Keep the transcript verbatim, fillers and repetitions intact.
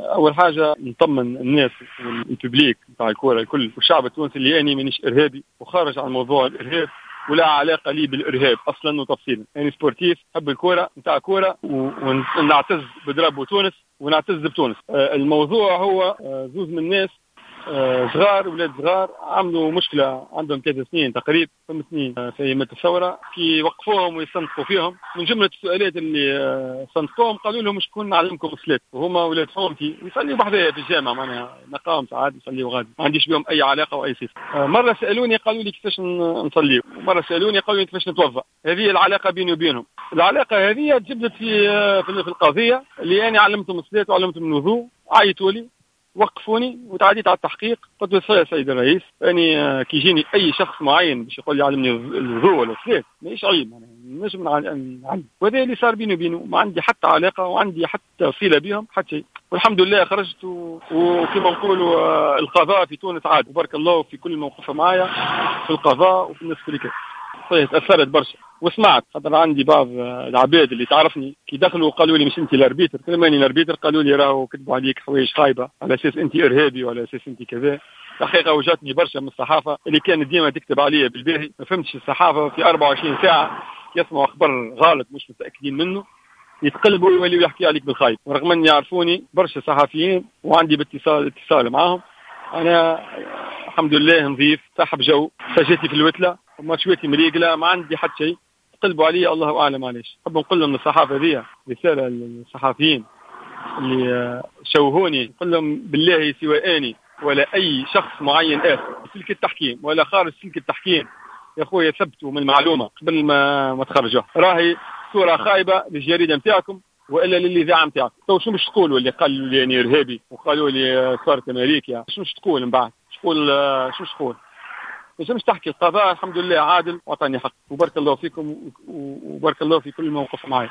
اول حاجه نطمن الناس والببليك نتاع الكره الكل والشعب التونسي اللي اني مانيش ارهابي وخارج عن موضوع الارهاب ولا علاقه لي بالارهاب اصلا وتفصيلا. يعني سبورتيف، نحب الكره نتاع كوره ونعتز بدرب تونس ونعتز بتونس. الموضوع هو زوز من الناس صغار، ولاد صغار عملوا مشكله عندهم ثلاث سنين تقريبا خمس سنين في ايام الثوره، كي وقفوهم ويصنفوا فيهم من جمله السؤالات اللي صنفوهم قالوا لهم شكون نعلمكم الصلاه، وهما ولاد حومتي يصليوا بحذايا في الجامع، معناها نقاهم ساعات يصليوا غادي، ما عنديش بهم اي علاقه واي صفه. مره سالوني قالوا لي كيفاش نصليوا، ومره سالوني قالوا لي كيفاش نتوضا. هذه العلاقه بيني وبينهم. العلاقه هذه تجبدت في في القضيه اللي انا علمتهم الصلاه وعلمتهم الوضوء، عيطوا لي وقفوني وتعديت على التحقيق. قلت له يا سيد الرئيس، يعني كي يجيني اي شخص معين باش يقول لي علمني الوضوء ولا الصلاه ماهيش عيب، يعني نجم نعلم، وهذا اللي صار بيني وبينه، ما عندي حتى علاقه وعندي حتى صله بهم حتى شيء، والحمد لله خرجت. وكما نقولوا القضاء في تونس عاد، وبارك الله في كل موقف معايا في القضاء وفي الناس كلها. صحيح تاثرت برشا وسمعت، خاطر عندي بعض العباد اللي تعرفني كي دخلوا قالوا لي مش انت الاربيتر، كلماني الاربيتر، قالوا لي راهو كتبوا عليك حوايج خايبه على اساس انت ارهابي وعلى اساس انت كذا. الحقيقه وجاتني برشا من الصحافه اللي كانت ديما تكتب عليا بالباهي، ما فهمتش الصحافه في أربعة وعشرين ساعه يسمعوا اخبار غلط مش متاكدين منه يتقلبوا ويوليوا يحكي عليك بالخايب، رغم اني يعرفوني برشا صحفيين وعندي باتصال اتصال معاهم. انا الحمد لله نظيف صاحب جو، سجاتي في الوتله ومشويتي مريقله، ما عندي حتى شيء. قلبوا علي الله اعلم علاش. نحب نقول لهم الصحافه ذي رساله للصحفيين اللي شوهوني، نقول لهم بالله سواء اني ولا اي شخص معين اسف سلك التحكيم ولا خارج سلك التحكيم، يا خويا ثبتوا من المعلومه قبل ما ما تخرجوها. راهي صوره خايبه للجريده نتاعكم والا للاذاعه نتاعكم. تو شو مش تقولوا اللي قالوا لي اني ارهابي وقالوا لي صارت امريكا؟ شو مش تقول من بعد؟ تقول شو مش تقول؟ مش تحكي القضاء الحمد لله عادل واعطاني حق، وبارك الله فيكم وبارك الله في كل موقف معي.